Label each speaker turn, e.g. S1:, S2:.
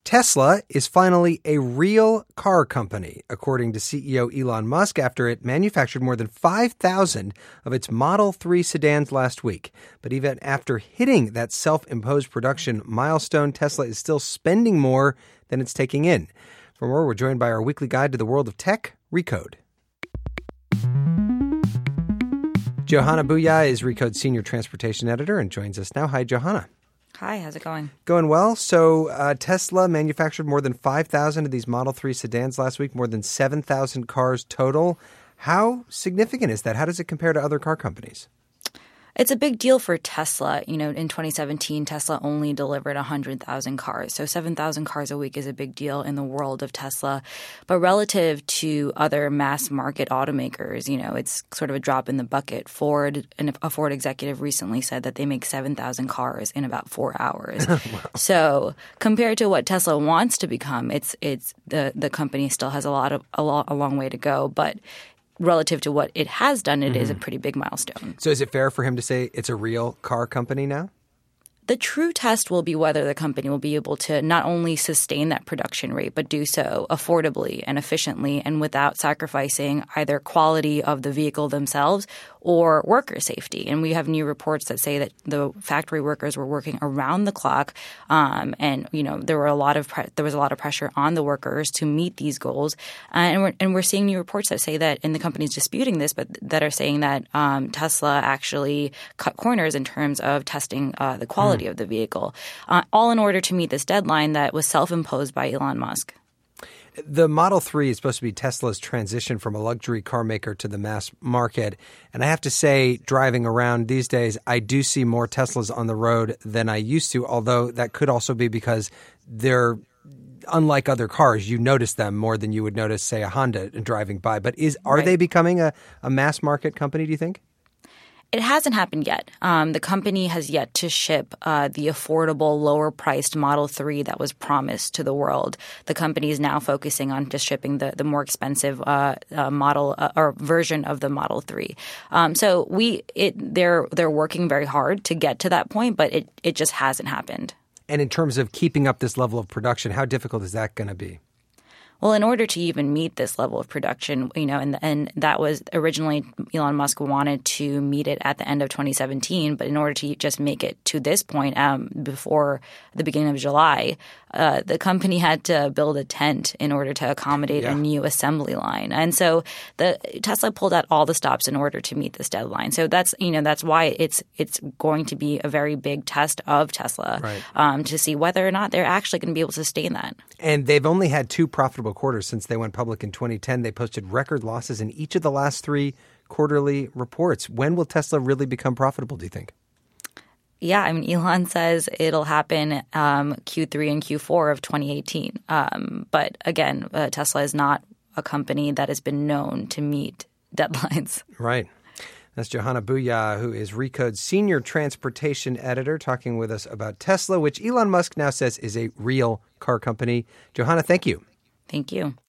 S1: Tesla is finally a real car company, according to CEO Elon Musk, after it manufactured more than 5,000 of its Model 3 sedans last week. But even after hitting that self-imposed production milestone, Tesla is still spending more than it's taking in. For more, we're joined by our weekly guide to the world of tech, Recode. Johanna Bouya is Recode's senior transportation editor and joins us now. Hi, Johanna.
S2: Hi, how's it going?
S1: Going well. So Tesla manufactured more than 5,000 of these Model 3 sedans last week, more than 7,000 cars total. How significant is that? How does it compare to other car companies?
S2: It's a big deal for Tesla. You know, in 2017, Tesla only delivered 100,000 cars. So 7,000 cars a week is a big deal in the world of Tesla. But relative to other mass market automakers, you know, it's sort of a drop in the bucket. A Ford executive recently said that they make 7,000 cars in about 4 hours. Wow. So compared to what Tesla wants to become, it's the company still has a long way to go. But relative to what it has done, it is a pretty big milestone.
S1: So is it fair for him to say it's a real car company now?
S2: The true test will be whether the company will be able to not only sustain that production rate, but do so affordably and efficiently and without sacrificing either quality of the vehicle themselves or worker safety. And we have new reports that say that the factory workers were working around the clock, and you know there was a lot of pressure on the workers to meet these goals. And we're seeing new reports that say that, and the company's disputing this, but that are saying that Tesla actually cut corners in terms of testing the quality of the vehicle, all in order to meet this deadline that was self-imposed by Elon Musk.
S1: The Model 3 is supposed to be Tesla's transition from a luxury car maker to the mass market. And I have to say, driving around these days, I do see more Teslas on the road than I used to, although that could also be because they're unlike other cars. You notice them more than you would notice, say, a Honda driving by. But are they becoming a mass market company, do you think?
S2: It hasn't happened yet. The company has yet to ship the affordable, lower-priced Model 3 that was promised to the world. The company is now focusing on just shipping the more expensive model or version of the Model 3. So they're working very hard to get to that point, but it just hasn't happened.
S1: And in terms of keeping up this level of production, how difficult is that going to be?
S2: Well, in order to even meet this level of production, you know, and that was originally Elon Musk wanted to meet it at the end of 2017, but in order to just make it to this point before the beginning of July, the company had to build a tent in order to accommodate a new assembly line. And so Tesla pulled out all the stops in order to meet this deadline. So that's why it's going to be a very big test of Tesla to see whether or not they're actually going to be able to sustain that.
S1: And they've only had 2 profitable quarters since they went public in 2010. They posted record losses in each of the last 3 quarterly reports. When will Tesla really become profitable, do you think?
S2: Yeah, I mean, Elon says it'll happen Q3 and Q4 of 2018. But again, Tesla is not a company that has been known to meet deadlines. Right.
S1: That's Johanna Bouya, who is Recode's senior transportation editor, talking with us about Tesla, which Elon Musk now says is a real car company. Johanna, thank you.
S2: Thank you.